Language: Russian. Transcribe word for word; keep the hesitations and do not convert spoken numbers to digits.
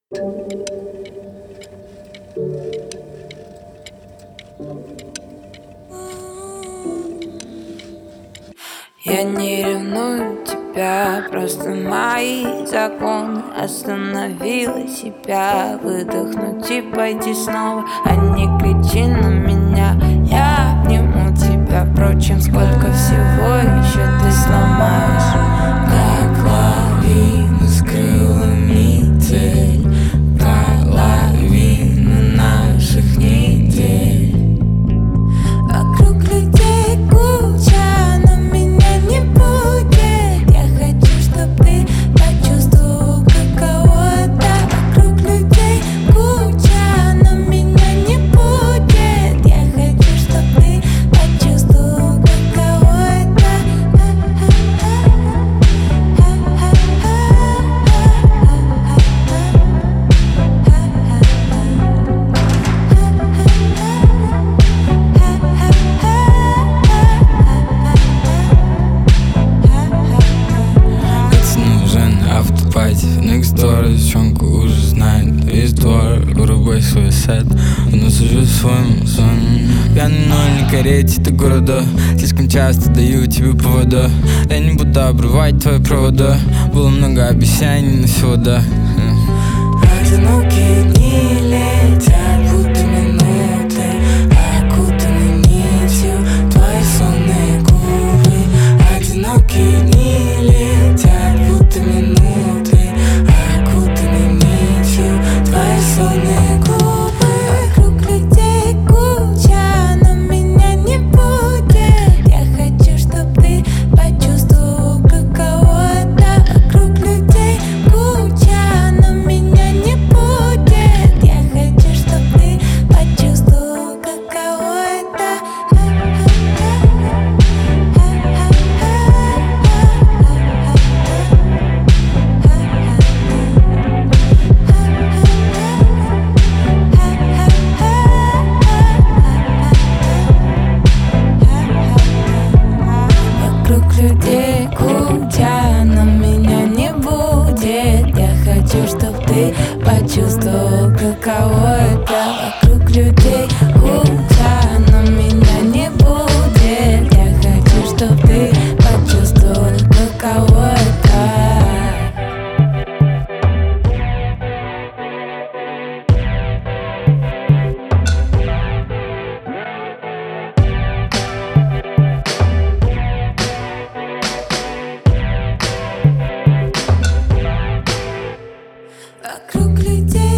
Я не ревную тебя, просто мои законы. Остановила себя, выдохнуть и пойти снова. А не кричи на меня, я обниму тебя. Впрочем, сколько всего еще ты сломаешь. Как лавина с крылами цель, половина наших недель. Вокруг людей куча, но меня не будет. Я хочу, чтоб ты почувствовал, каково это. Вокруг людей куча, но меня не будет. Я хочу, чтоб ты почувствовал, каково это. Автопати, next door, девчонка уже знает весь двор. Вырубай свой сет, но сужу своим сон. Пьяный, но не карете до города. Слишком часто даю тебе повода. Я не буду обрывать твои провода. Было много обещаний, но всего да. Одинокие дни летят, будто минуты, окутаны нитью твои сонные губы. Одинокие дни летят, будто минуты, окутаны нитью твои сонные губы. Вокруг людей куча, но меня не будет. Я хочу, чтоб ты почувствовал, каково это. Вокруг людей куча, но меня не будет. Я хочу, чтоб ты почувствовал, каково это. Вокруг людей куча, но меня не будет. Я хочу, чтоб ты почувствовал, каково это. Вокруг людей куча, но меня не будет. Я хочу, чтоб ты почувствовал, каково это. Вокруг людей